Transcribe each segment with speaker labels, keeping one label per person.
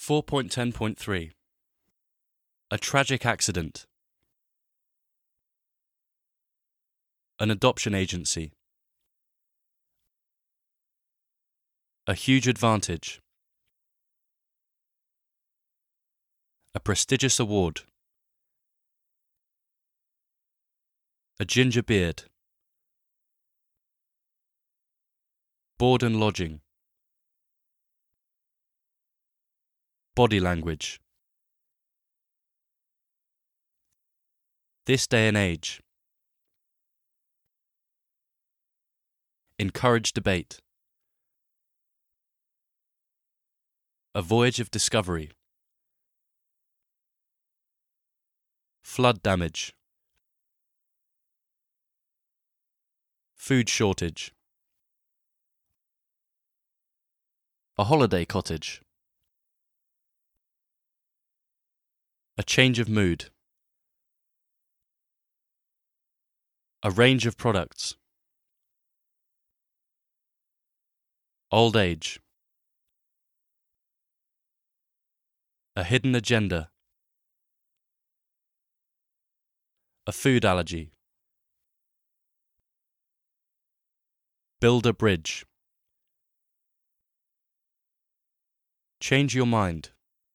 Speaker 1: 4.10.3 A tragic accident. An adoption agency. A huge advantage. A prestigious award. A ginger beard. Board and lodging. Body language. This day and age. Encourage debate. A voyage of discovery. Flood damage. Food shortage. A holiday cottage. A change of mood. A range of products. Old age. A hidden agenda. A food allergy. Build a bridge. Change your mind.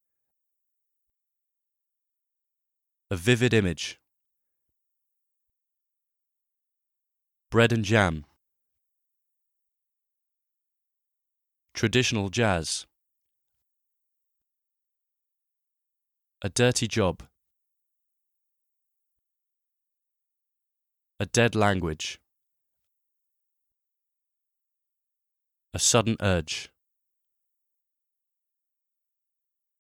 Speaker 1: A vivid image. Bread and jam. Traditional jazz. A dirty job. A dead language. A sudden urge.